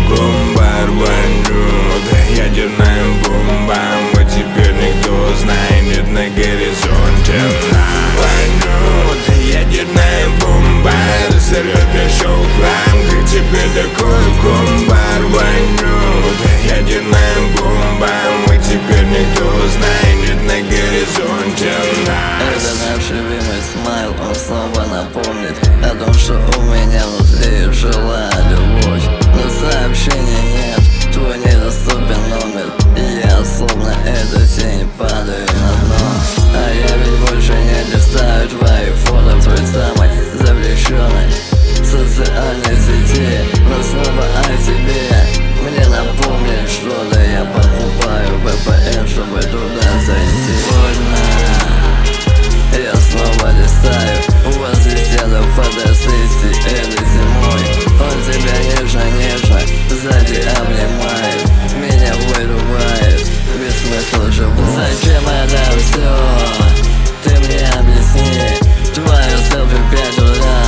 гумба рванет. Ядерная бомба, мы теперь никто знает, нет на горизонте. Рванет ядерная бомба, разорвет еще хлам, как теперь такой гумба рванет. Ядерная бомба, мы теперь никто знает, нет на горизонте. Это наш любимый смайл, он снова напомнит о том, что у меня внутри жила любовь. Но сообщения нет, твой недоступен номер, и я словно эта тень падаю на дно. А я ведь больше не листаю твои фото в той самой запрещенной социальной сети. Но снова о тебе мне напомнит что-то. Я покупаю VPN, чтобы туда зайти. Больно. Я снова листаю, у вас висела фотосессии этой зимой. Он тебя нежно-нежно сзади обнимает, меня вырубает, без смысла живу. Зачем это все? Ты мне объясни. Твое селфи в 5 утра.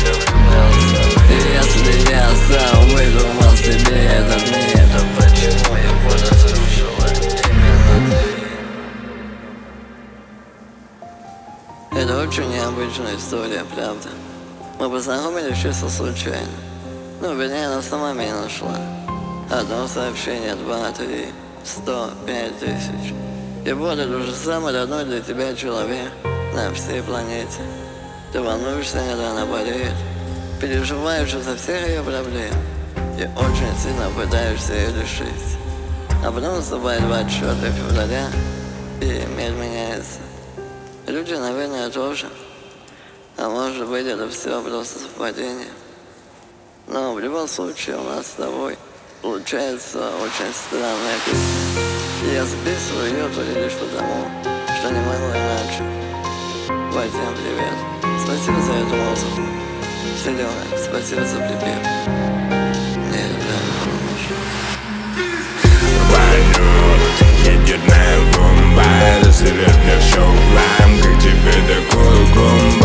Если я сам выдумал себе этот мир, то почему его разрушила именно ты? Это очень необычная история, правда. Мы познакомились чисто случайно. Ну, вернее, она сама меня нашла. Одно сообщение, 2, 3, 100, 5000. И вот это уже самый родной для тебя человек на всей планете. Ты волнуешься, когда она болеет, переживаешь за всех ее проблем и очень сильно пытаешься ее решить. А потом наступает 24 февраля, и мир меняется. Люди, наверное, тоже. А может быть, это все просто совпадение. Но в любом случае у нас с тобой получается очень странная песня. Я записываю ее только лишь потому, что не могу иначе. Всем привет. Спасибо за эту музыку. Серега, спасибо за припев. Мне это прям нужно. Рванет ядерная бомба, разорвет мне все в хлам, как теперь такой гумба.